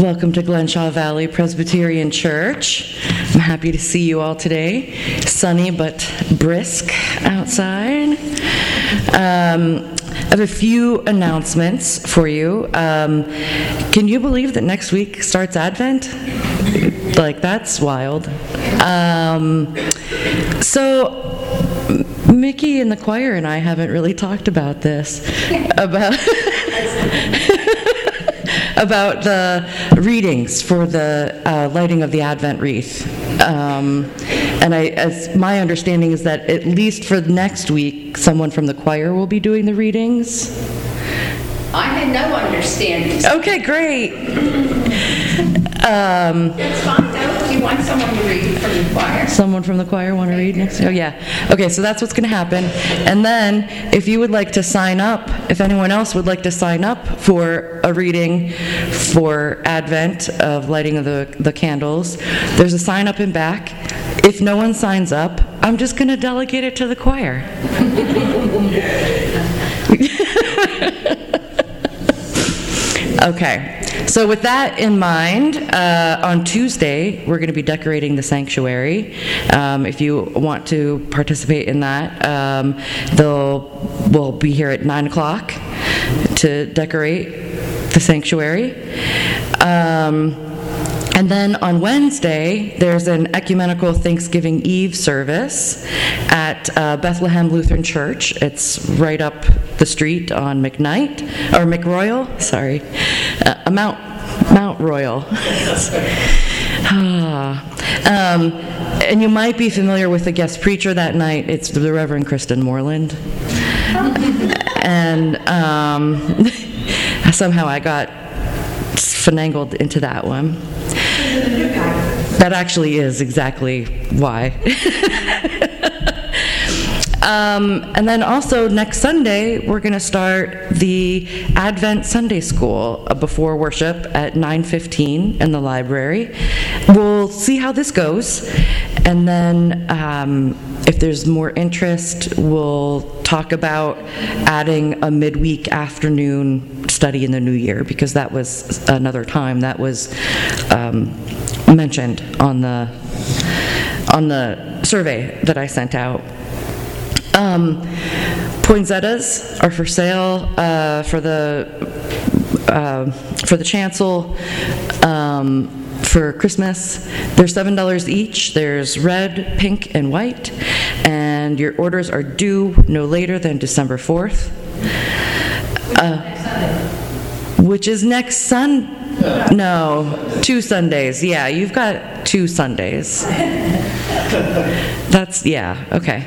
Welcome to Glenshaw Valley Presbyterian Church. I'm happy to see you all today. Sunny but brisk outside. I have a few announcements for you. Can you believe that next week starts Advent? Like, that's wild. So Mickey and the choir and I haven't really talked about this, about the readings for the lighting of the Advent wreath. And as my understanding is that at least for next week, someone from the choir will be doing the readings. I had no understanding. Okay, great. It's fine, though. Do you want someone to read from the choir? Someone from the choir want to read next? Oh, yeah. Okay, so that's what's going to happen. And then, if you would like to sign up, if anyone else would like to sign up for a reading for Advent of lighting of the candles, there's a sign up in back. If no one signs up, I'm just going to delegate it to the choir. Okay. So with that in mind, on Tuesday, we're going to be decorating the sanctuary. If you want to participate in that, we'll be here at 9 o'clock to decorate the sanctuary. And then on Wednesday, there's an ecumenical Thanksgiving Eve service at Bethlehem Lutheran Church. It's right up the street on McRoyal, sorry, Mount Royal. And you might be familiar with the guest preacher that night. It's the Reverend Kristen Moreland. And somehow I got finagled into that one. That actually is exactly why. And then also next Sunday, we're going to start the Advent Sunday School before worship at 9:15 in the library. We'll see how this goes, and then if there's more interest, we'll talk about adding a midweek afternoon study in the new year, because that was another time that was mentioned on the survey that I sent out. Poinsettias are for sale for the chancel for Christmas. They're $7 each. There's red, pink, and white, and your orders are due no later than December 4th, which is next Sunday. No, 2 Sundays. Yeah, you've got 2 Sundays. That's, yeah, okay.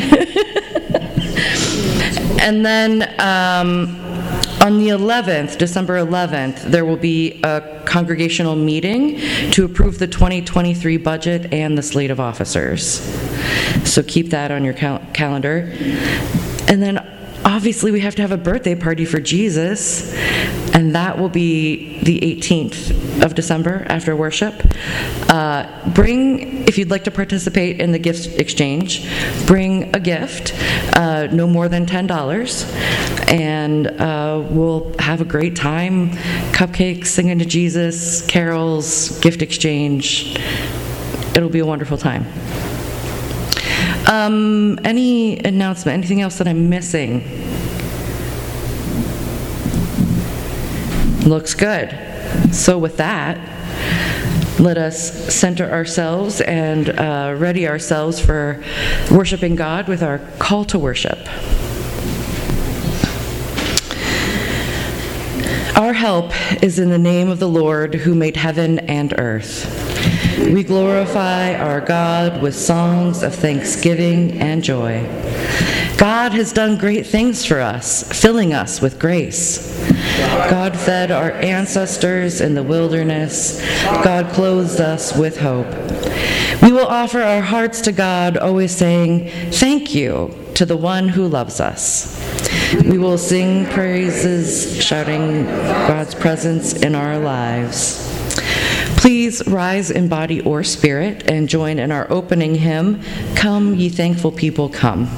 And then on the 11th, December 11th, there will be a congregational meeting to approve the 2023 budget and the slate of officers. So keep that on your calendar. And then obviously we have to have a birthday party for Jesus, and that will be the 18th of December after worship. If you'd like to participate in the gift exchange, bring a gift, no more than $10, and we'll have a great time. Cupcakes, singing to Jesus, carols, gift exchange. It'll be a wonderful time. Any announcement? Anything else that I'm missing? Looks good. So with that, let us center ourselves and ready ourselves for worshiping God with our call to worship. Our help is in the name of the Lord who made heaven and earth. We glorify our God with songs of thanksgiving and joy. God has done great things for us, filling us with grace. God fed our ancestors in the wilderness. God clothed us with hope. We will offer our hearts to God, always saying, "Thank you" to the one who loves us. We will sing praises, shouting God's presence in our lives. Please rise in body or spirit and join in our opening hymn, "Come, Ye Thankful People, Come."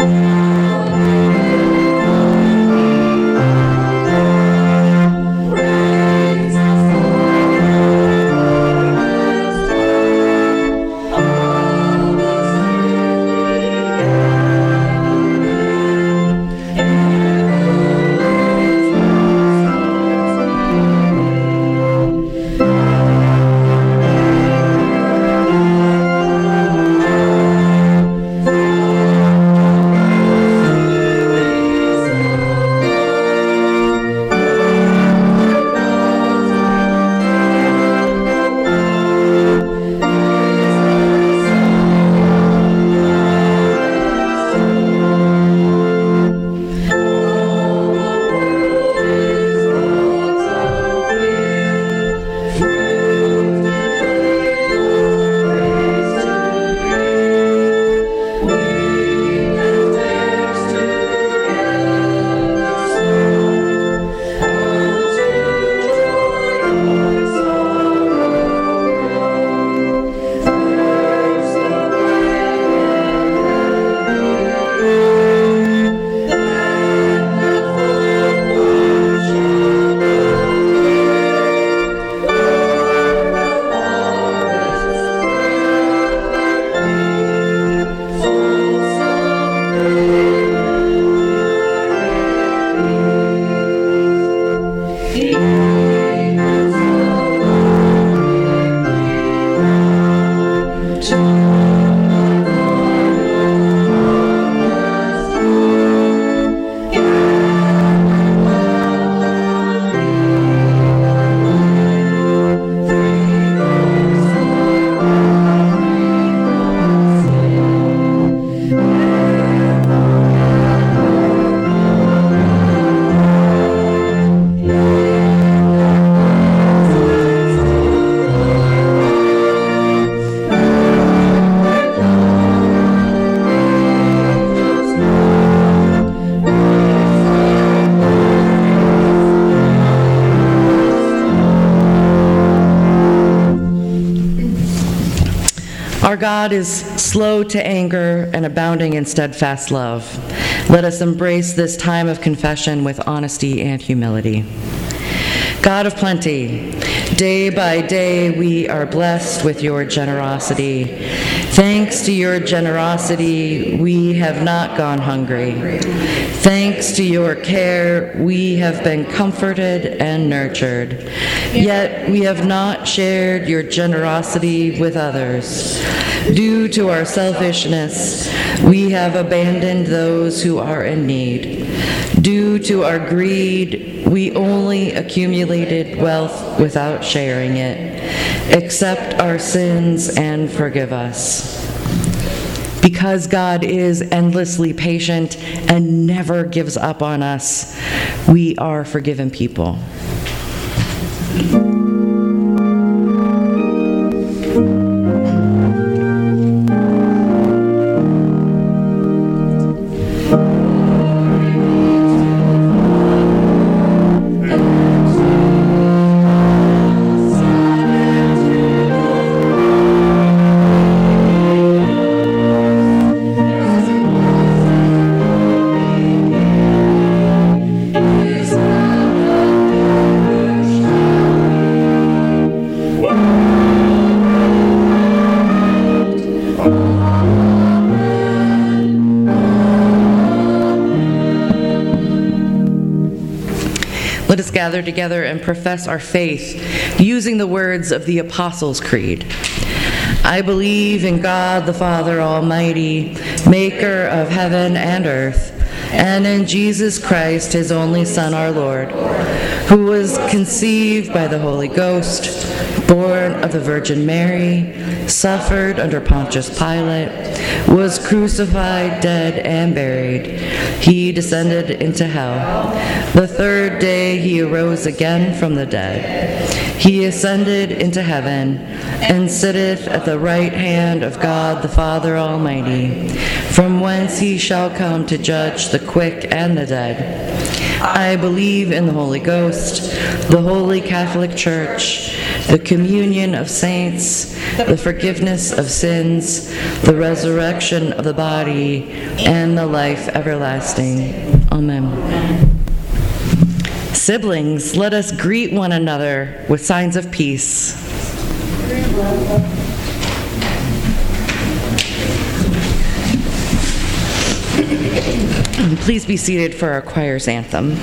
Our God is slow to anger and abounding in steadfast love. Let us embrace this time of confession with honesty and humility. God of plenty, day by day we are blessed with your generosity. Thanks to your generosity, we have not gone hungry. Thanks to your care, we have been comforted and nurtured. Yet we have not shared your generosity with others. Due to our selfishness, we have abandoned those who are in need. Due to our greed, we only accumulated wealth without sharing it. Accept our sins and forgive us. Because God is endlessly patient and never gives up on us, we are forgiven people. Let us gather together and profess our faith using the words of the Apostles' Creed. I believe in God the Father Almighty, maker of heaven and earth, and in Jesus Christ, his only Son, our Lord, who was conceived by the Holy Ghost, born of the Virgin Mary, suffered under Pontius Pilate, was crucified, dead, and buried. He descended into hell. The third day he arose again from the dead. He ascended into heaven and sitteth at the right hand of God the Father Almighty, from whence he shall come to judge the quick and the dead. I believe in the Holy Ghost, the Holy Catholic Church, the communion of saints, the forgiveness of sins, the resurrection of the body, and the life everlasting. Amen. Siblings, let us greet one another with signs of peace. Please be seated for our choir's anthem.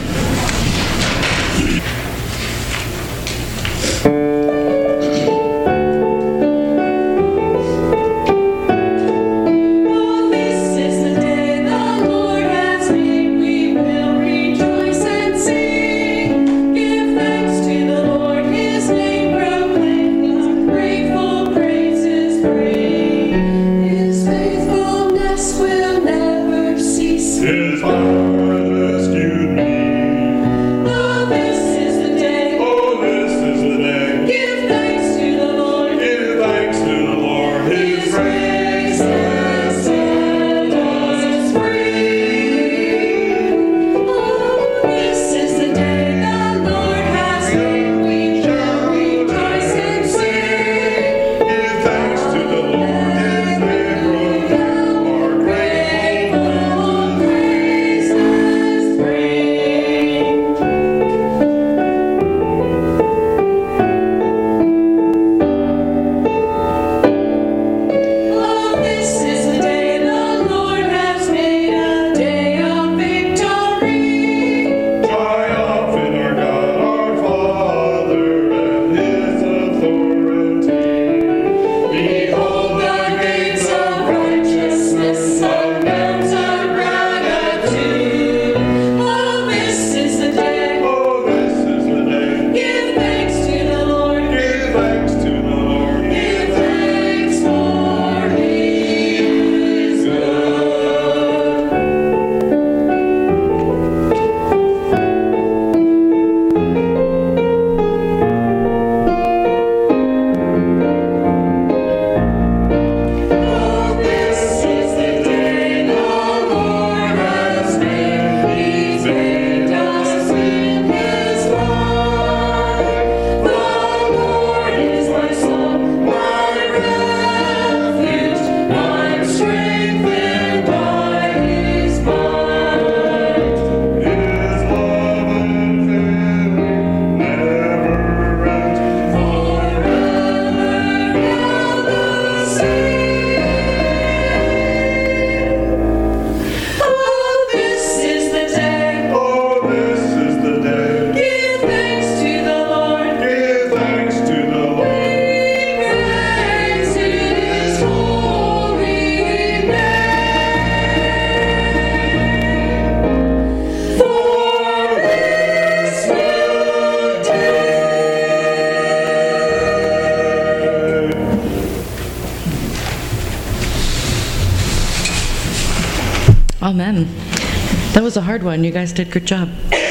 Amen. That was a hard one. You guys did a good job.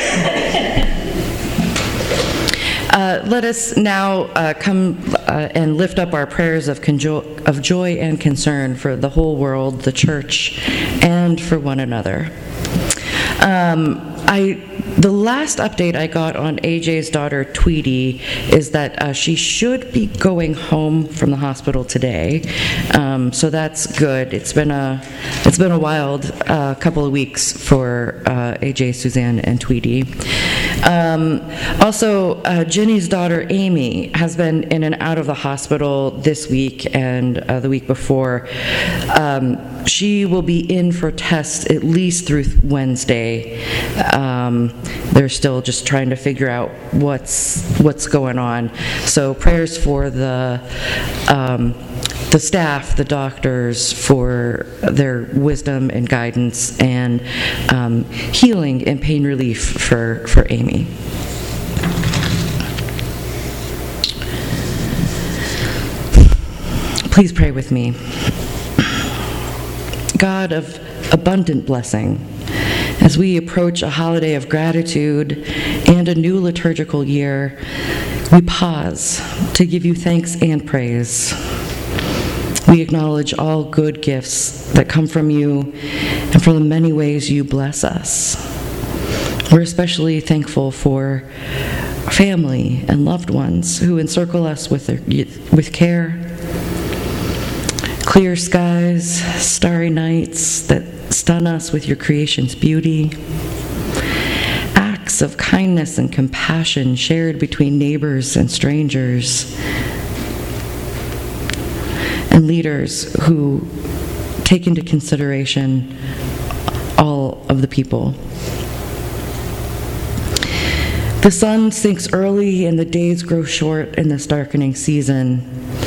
Let us now come and lift up our prayers of joy and concern for the whole world, the church, and for one another. The last update I got on AJ's daughter, Tweety, is that she should be going home from the hospital today. So that's good. It's been a wild couple of weeks for AJ, Suzanne, and Tweety. Also, Ginny's daughter, Amy, has been in and out of the hospital this week and the week before. She will be in for tests at least through Wednesday. They're still just trying to figure out what's going on. So prayers for the staff, the doctors, for their wisdom and guidance, and healing and pain relief for Amy. Please pray with me. God of abundant blessing, as we approach a holiday of gratitude and a new liturgical year, we pause to give you thanks and praise. We acknowledge all good gifts that come from you and for the many ways you bless us. We're especially thankful for family, and loved ones who encircle us with care. Clear skies, starry nights that stun us with your creation's beauty. Acts of kindness and compassion shared between neighbors and strangers. And leaders who take into consideration all of the people. The sun sinks early and the days grow short in this darkening season.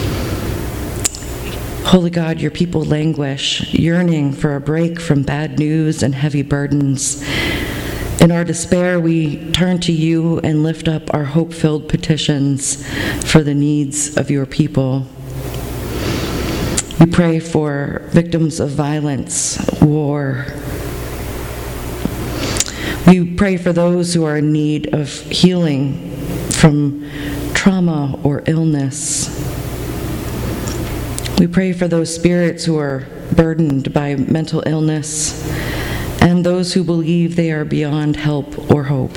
Holy God, your people languish, yearning for a break from bad news and heavy burdens. In our despair, we turn to you and lift up our hope-filled petitions for the needs of your people. We pray for victims of violence, war. We pray for those who are in need of healing from trauma or illness. We pray for those spirits who are burdened by mental illness and those who believe they are beyond help or hope.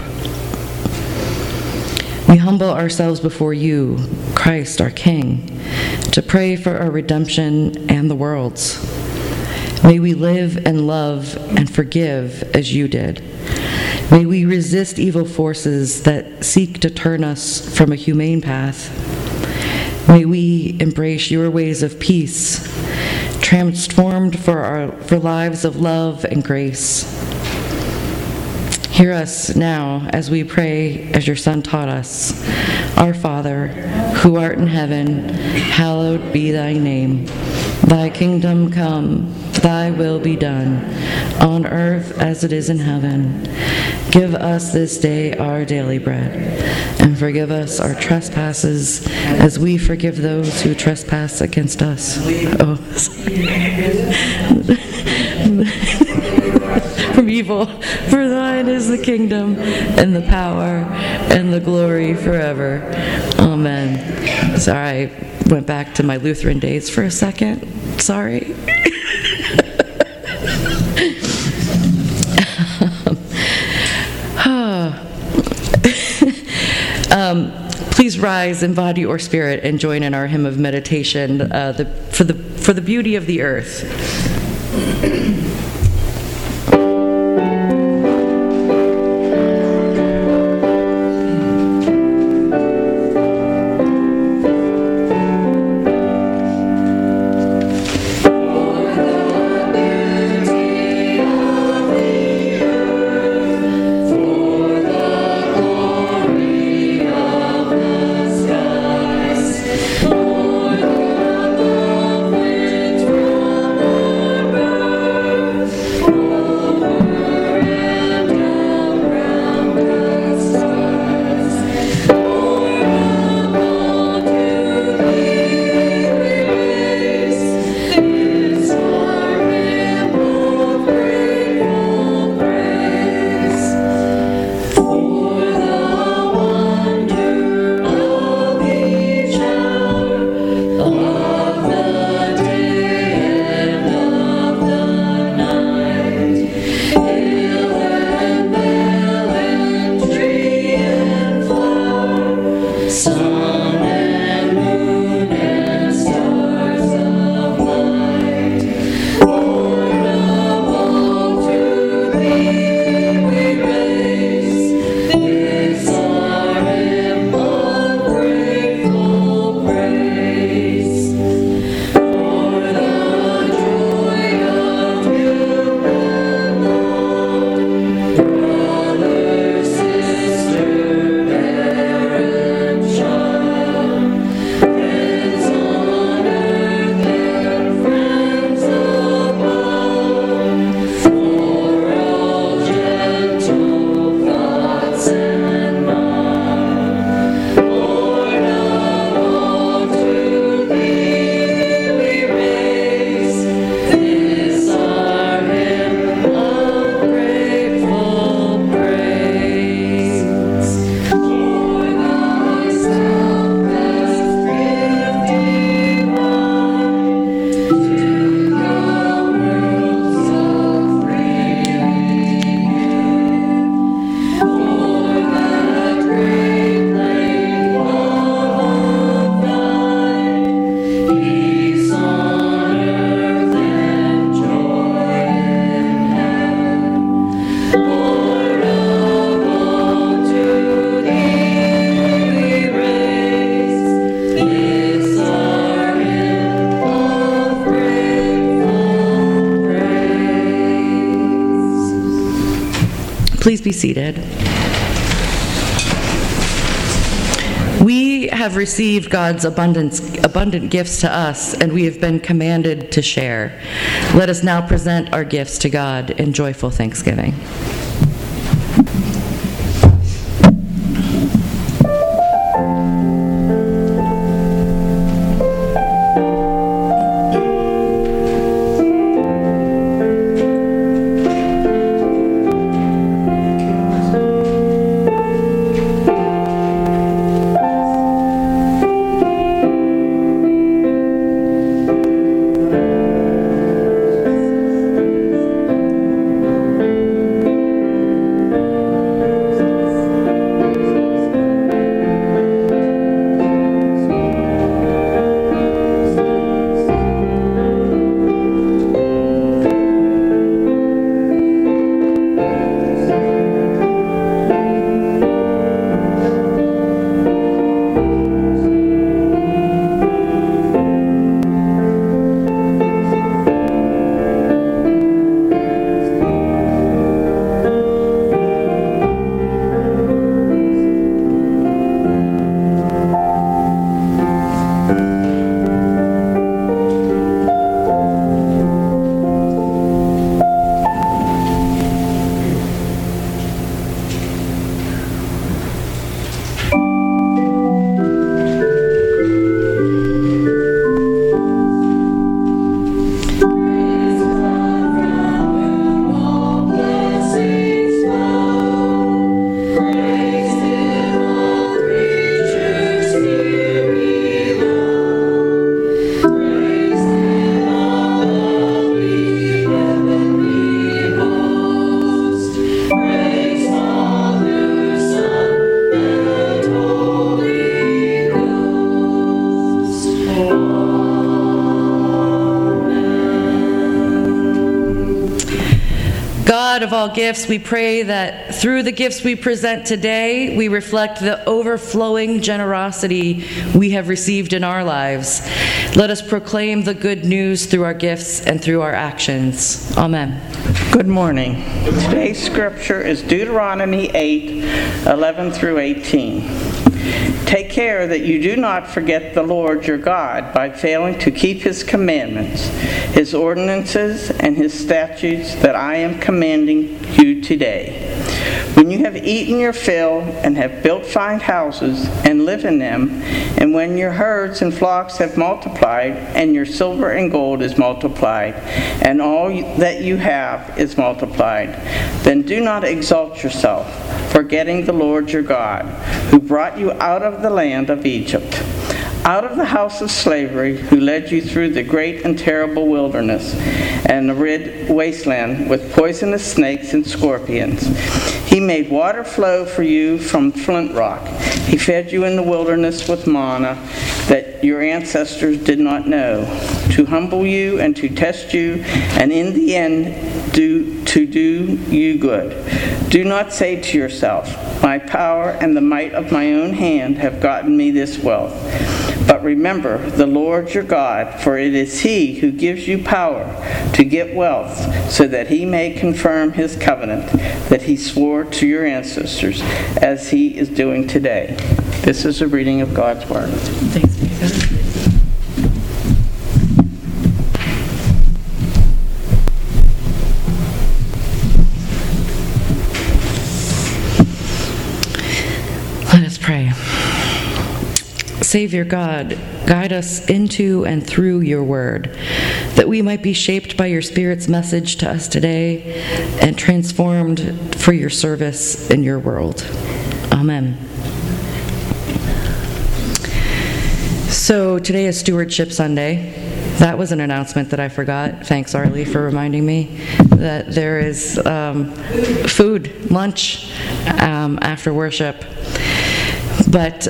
We humble ourselves before you, Christ, our King, to pray for our redemption and the world's. May we live and love and forgive as you did. May we resist evil forces that seek to turn us from a humane path. May we embrace your ways of peace, transformed for lives of love and grace. Hear us now as we pray as your Son taught us. Our Father, who art in heaven, hallowed be thy name. Thy kingdom come, thy will be done, on earth as it is in heaven. Give us this day our daily bread, and forgive us our trespasses as we forgive those who trespass against us. Oh, from evil, for thine is the kingdom, and the power, and the glory forever. Amen. Sorry, I went back to my Lutheran days for a second. Sorry. Please rise in body or spirit and join in our hymn of meditation for the beauty of the earth. Please be seated. We have received God's abundant gifts to us, and we have been commanded to share. Let us now present our gifts to God in joyful thanksgiving. God of all gifts, we pray that through the gifts we present today, we reflect the overflowing generosity we have received in our lives. Let us proclaim the good news through our gifts and through our actions. Amen. Good morning. Today's scripture is Deuteronomy 8:11 through 18. Take care that you do not forget the Lord your God by failing to keep his commandments, his ordinances, and his statutes that I am commanding you today. When you have eaten your fill and have built fine houses and live in them, and when your herds and flocks have multiplied, and your silver and gold is multiplied, and all that you have is multiplied, then do not exalt yourself, forgetting the Lord your God, who brought you out of the land of Egypt, out of the house of slavery, who led you through the great and terrible wilderness and arid wasteland with poisonous snakes and scorpions. He made water flow for you from flint rock. He fed you in the wilderness with manna that your ancestors did not know, to humble you and to test you, and in the end to do you good. Do not say to yourself, my power and the might of my own hand have gotten me this wealth. But remember the Lord your God, for it is he who gives you power to get wealth, so that he may confirm his covenant that he swore to your ancestors, as he is doing today. This is a reading of God's word. Thanks be to God. Let us pray. Savior God, guide us into and through your word, that we might be shaped by your Spirit's message to us today and transformed for your service in your world. Amen. So today is Stewardship Sunday. That was an announcement that I forgot. Thanks, Arlie, for reminding me that there is food, lunch, after worship. But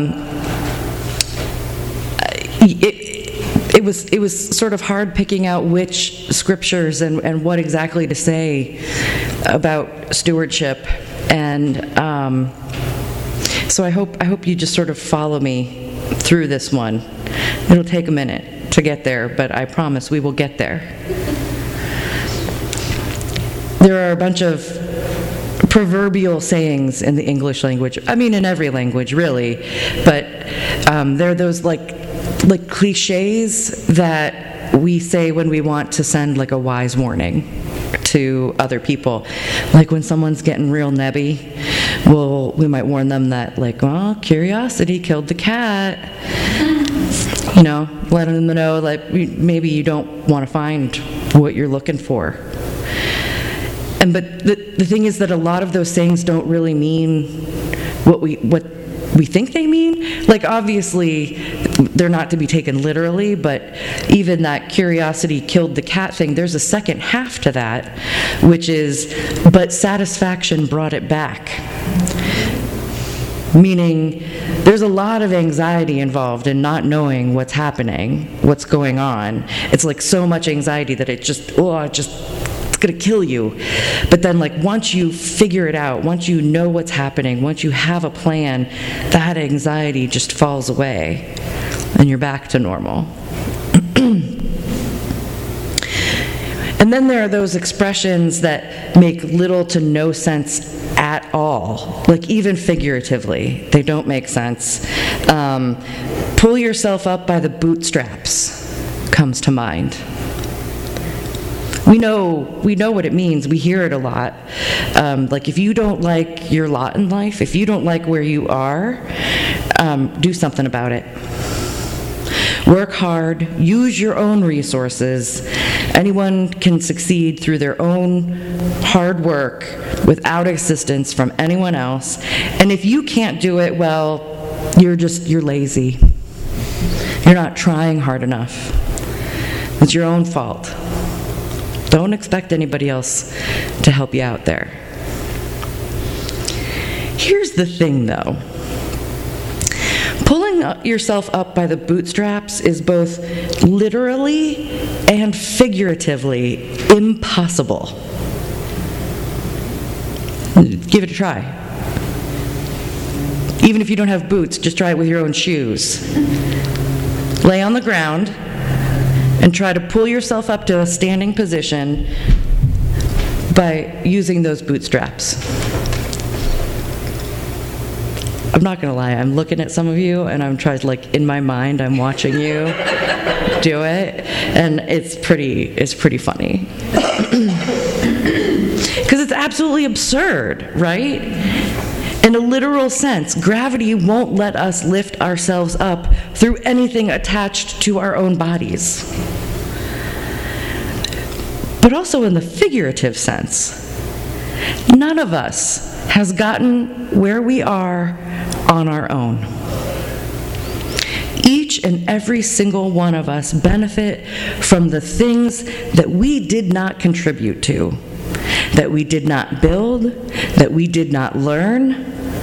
it was sort of hard picking out which scriptures and what exactly to say about stewardship, and so I hope you just sort of follow me through this one. It'll take a minute to get there, but I promise we will get there. There are a bunch of proverbial sayings in the English language. I mean, in every language, really. But they're those like cliches that we say when we want to send like a wise warning to other people. Like when someone's getting real nebby, we might warn them that, like, well, curiosity killed the cat. You know, letting them know, like, maybe you don't want to find what you're looking for. But the thing is that a lot of those sayings don't really mean what we think they mean. Like, obviously, they're not to be taken literally, but even that curiosity killed the cat thing, there's a second half to that, which is, but satisfaction brought it back. Meaning, there's a lot of anxiety involved in not knowing what's happening, what's going on. It's like so much anxiety that it's gonna kill you. But then, like, once you figure it out, once you know what's happening, once you have a plan, that anxiety just falls away and you're back to normal. And then there are those expressions that make little to no sense at all, like even figuratively, they don't make sense. Pull yourself up by the bootstraps comes to mind. We know what it means. We hear it a lot. Like, if you don't like your lot in life, if you don't like where you are, do something about it. Work hard, use your own resources. Anyone can succeed through their own hard work without assistance from anyone else. And if you can't do it, well, you're lazy. You're not trying hard enough. It's your own fault. Don't expect anybody else to help you out there. Here's the thing, though. Pulling yourself up by the bootstraps is both literally and figuratively impossible. Give it a try. Even if you don't have boots, just try it with your own shoes. Lay on the ground and try to pull yourself up to a standing position by using those bootstraps. I'm not gonna lie, I'm looking at some of you and I'm trying to, like, in my mind, I'm watching you do it, and it's pretty funny. Because it's absolutely absurd, right? In a literal sense, gravity won't let us lift ourselves up through anything attached to our own bodies. But also in the figurative sense, none of us has gotten where we are on our own. Each and every single one of us benefit from the things that we did not contribute to, that we did not build, that we did not learn.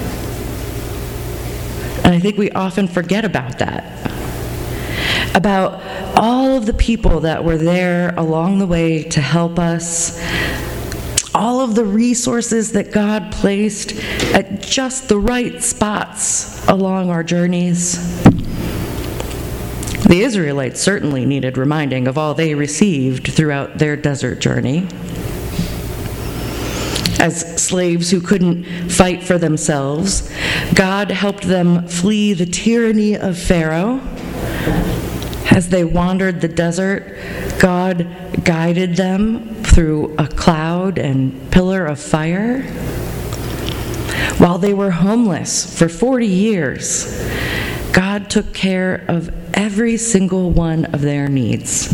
And I think we often forget about that. About all of the people that were there along the way to help us, all of the resources that God placed at just the right spots along our journeys. The Israelites certainly needed reminding of all they received throughout their desert journey. As slaves who couldn't fight for themselves, God helped them flee the tyranny of Pharaoh. As they wandered the desert, God guided them through a cloud and pillar of fire. While they were homeless for 40 years, God took care of every single one of their needs.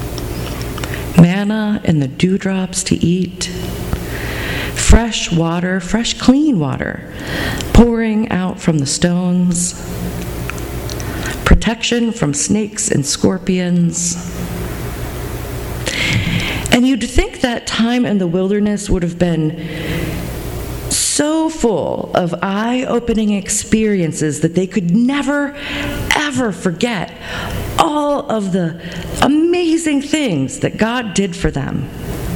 Manna and the dewdrops to eat, fresh water, fresh clean water, pouring out from the stones, protection from snakes and scorpions. And you'd think that time in the wilderness would have been so full of eye-opening experiences that they could never, ever forget all of the amazing things that God did for them.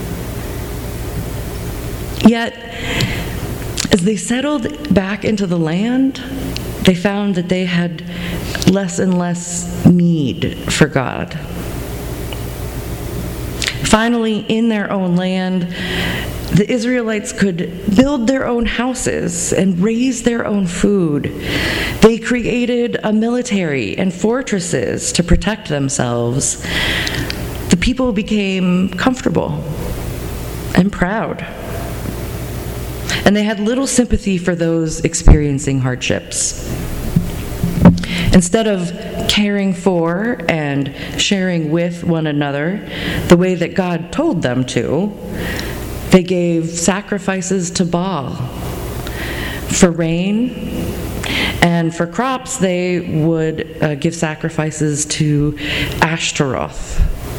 Yet, as they settled back into the land, they found that they had less and less need for God. Finally, in their own land, the Israelites could build their own houses and raise their own food. They created a military and fortresses to protect themselves. The people became comfortable and proud. And they had little sympathy for those experiencing hardships. Instead of caring for and sharing with one another the way that God told them to, they gave sacrifices to Baal. For rain and for crops, they would give sacrifices to Ashtaroth.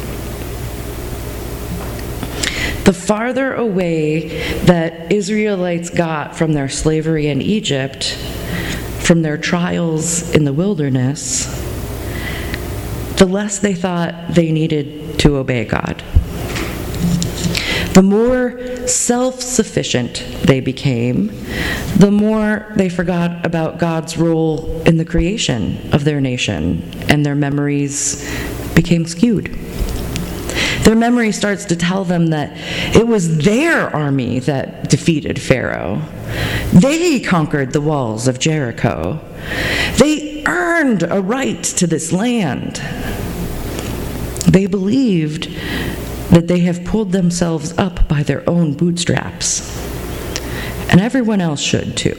The farther away that Israelites got from their slavery in Egypt, from their trials in the wilderness, the less they thought they needed to obey God. The more self-sufficient they became, the more they forgot about God's role in the creation of their nation, and their memories became skewed. Their memory starts to tell them that it was their army that defeated Pharaoh. They conquered the walls of Jericho. They earned a right to this land. They believed that they have pulled themselves up by their own bootstraps, and everyone else should too.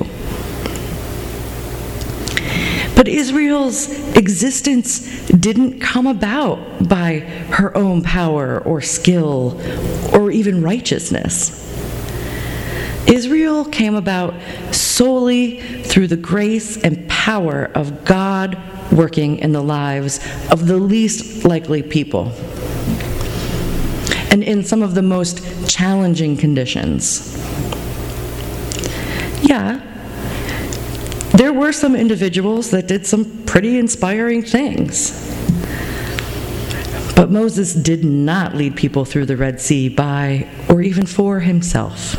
But Israel's existence didn't come about by her own power or skill or even righteousness. Israel came about solely through the grace and power of God working in the lives of the least likely people, and in some of the most challenging conditions. Yeah, there were some individuals that did some pretty inspiring things. But Moses did not lead people through the Red Sea by or even for himself.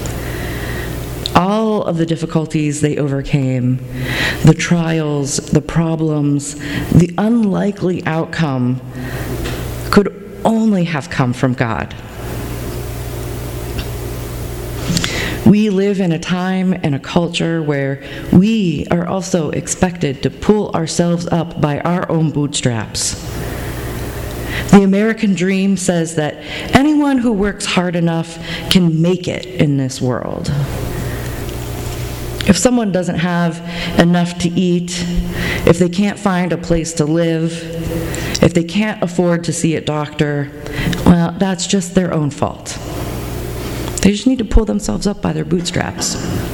All of the difficulties they overcame, the trials, the problems, the unlikely outcome could only have come from God. We live in a time and a culture where we are also expected to pull ourselves up by our own bootstraps. The American dream says that anyone who works hard enough can make it in this world. If someone doesn't have enough to eat, if they can't find a place to live, if they can't afford to see a doctor, well, that's just their own fault. They just need to pull themselves up by their bootstraps.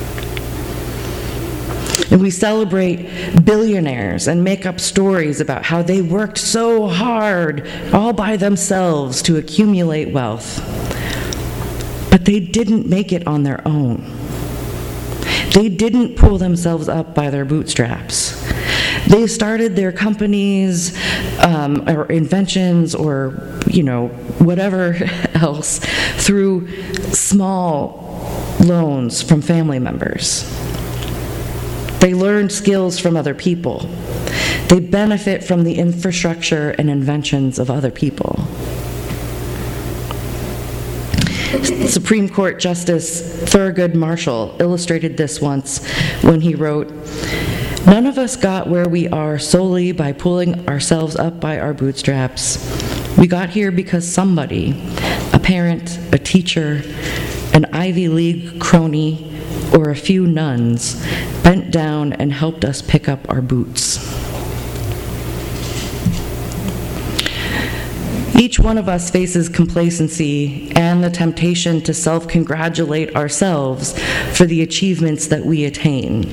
And we celebrate billionaires and make up stories about how they worked so hard all by themselves to accumulate wealth. But they didn't make it on their own. They didn't pull themselves up by their bootstraps. They started their companies or inventions or, whatever else through small loans from family members. They learned skills from other people. They benefit from the infrastructure and inventions of other people. Supreme Court Justice Thurgood Marshall illustrated this once when he wrote, "None of us got where we are solely by pulling ourselves up by our bootstraps. We got here because somebody, a parent, a teacher, an Ivy League crony, or a few nuns, bent down and helped us pick up our boots." Each one of us faces complacency and the temptation to self-congratulate ourselves for the achievements that we attain.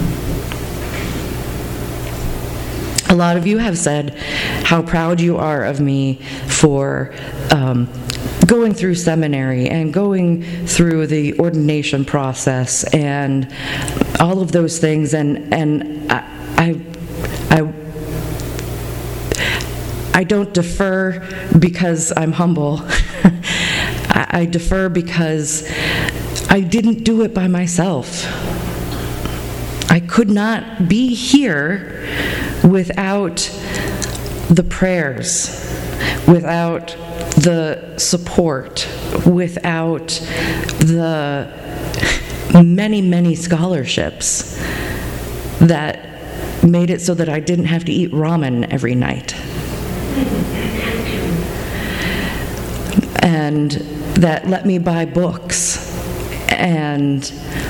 A lot of you have said how proud you are of me for going through seminary and going through the ordination process and all of those things, and I don't defer because I'm humble. I defer because I didn't do it by myself. I could not be here without the prayers, without the support, without the many, many scholarships that made it so that I didn't have to eat ramen every night. And that let me buy books. And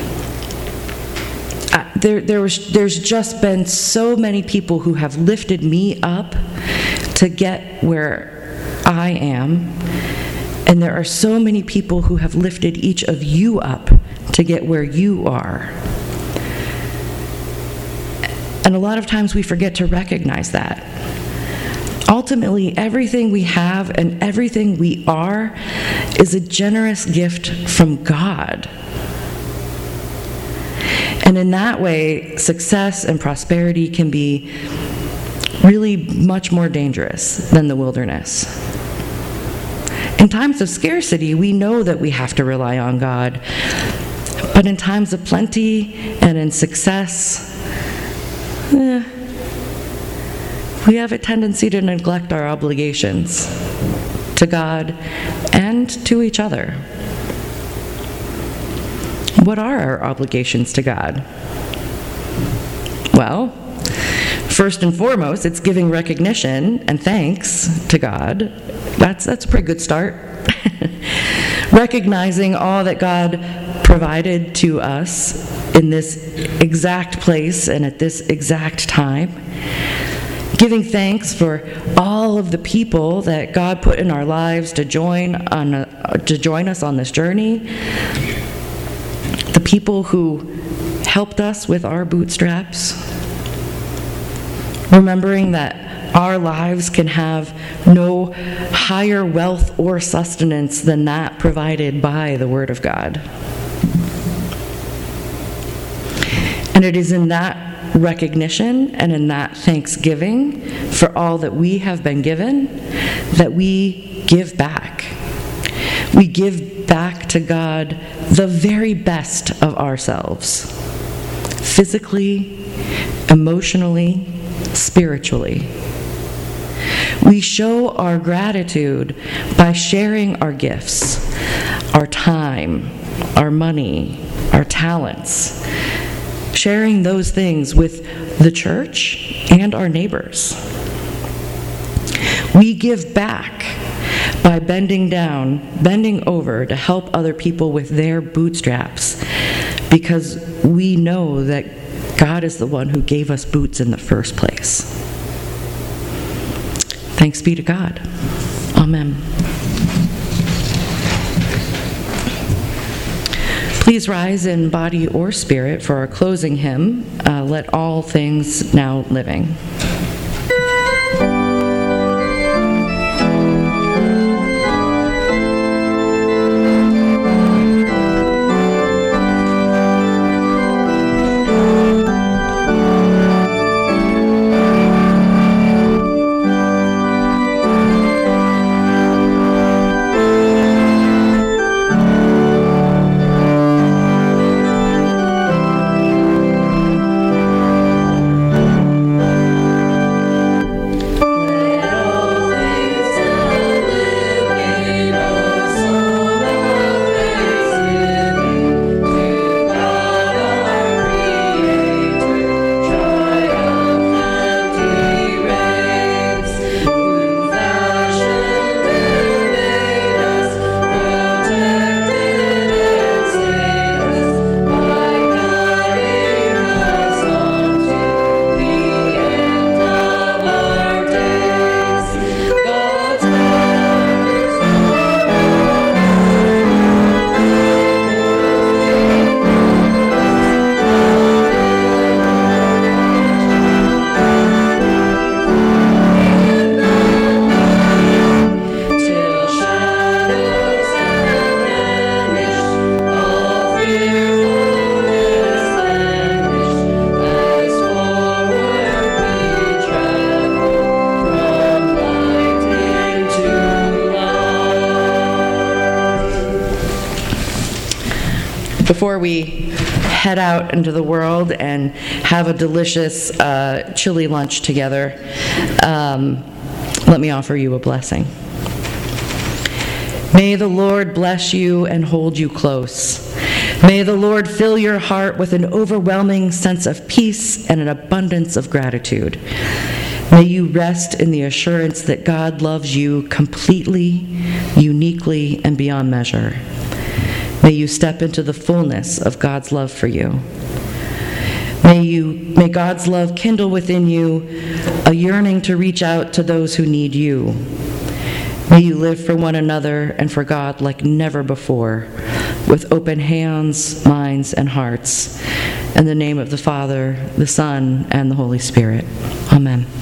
there's just been so many people who have lifted me up to get where I am. And there are so many people who have lifted each of you up to get where you are. And a lot of times we forget to recognize that. Ultimately, everything we have and everything we are is a generous gift from God. And in that way, success and prosperity can be really much more dangerous than the wilderness. In times of scarcity, we know that we have to rely on God. But in times of plenty and in success, we have a tendency to neglect our obligations to God and to each other. What are our obligations to God? Well, first and foremost, it's giving recognition and thanks to God. That's a pretty good start. Recognizing all that God provided to us in this exact place and at this exact time. Giving thanks for all of the people that God put in our lives to join us on this journey. The people who helped us with our bootstraps. Remembering that our lives can have no higher wealth or sustenance than that provided by the Word of God. And it is in that recognition and in that thanksgiving for all that we have been given that we give back. We give back to God the very best of ourselves, physically, emotionally, spiritually. We show our gratitude by sharing our gifts, our time, our money, our talents, sharing those things with the church and our neighbors. We give back by bending over to help other people with their bootstraps, because we know that God is the one who gave us boots in the first place. Thanks be to God. Amen. Please rise in body or spirit for our closing hymn, Let All Things Now Living. Before we head out into the world and have a delicious chili lunch together, let me offer you a blessing. May the Lord bless you and hold you close. May the Lord fill your heart with an overwhelming sense of peace and an abundance of gratitude. May you rest in the assurance that God loves you completely, uniquely, and beyond measure. May you step into the fullness of God's love for you. May God's love kindle within you a yearning to reach out to those who need you. May you live for one another and for God like never before, with open hands, minds, and hearts. In the name of the Father, the Son, and the Holy Spirit. Amen.